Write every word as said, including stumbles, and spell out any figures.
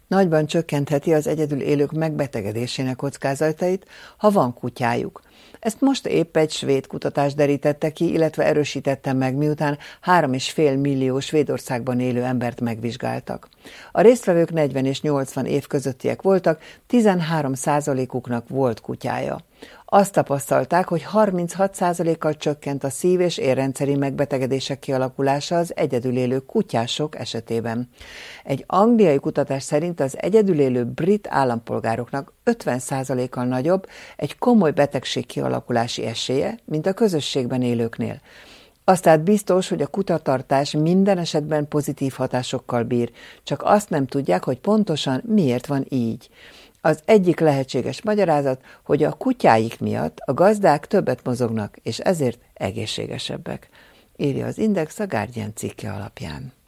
nagyban csökkentheti az egyedül élők megbetegedésének kockázatait, ha van kutyájuk. Ezt most épp egy svéd kutatás derítette ki, illetve erősítette meg, miután három és fél millió Svédországban élő embert megvizsgáltak. A résztvevők negyven és nyolcvan év közöttiek voltak, tizenhárom százalékuknak volt kutyája. Azt tapasztalták, hogy harminchat százalékkal csökkent a szív- és érrendszeri megbetegedések kialakulása az egyedül élő kutyások esetében. Egy angliai kutatás szerint az egyedül élő brit állampolgároknak ötven százalékkal nagyobb egy komoly betegség kialakulási esélye, mint a közösségben élőknél. Az tehát biztos, hogy a kutatartás minden esetben pozitív hatásokkal bír, csak azt nem tudják, hogy pontosan miért van így. Az egyik lehetséges magyarázat, hogy a kutyáik miatt a gazdák többet mozognak, és ezért egészségesebbek, írja az Index a Guardian cikke alapján.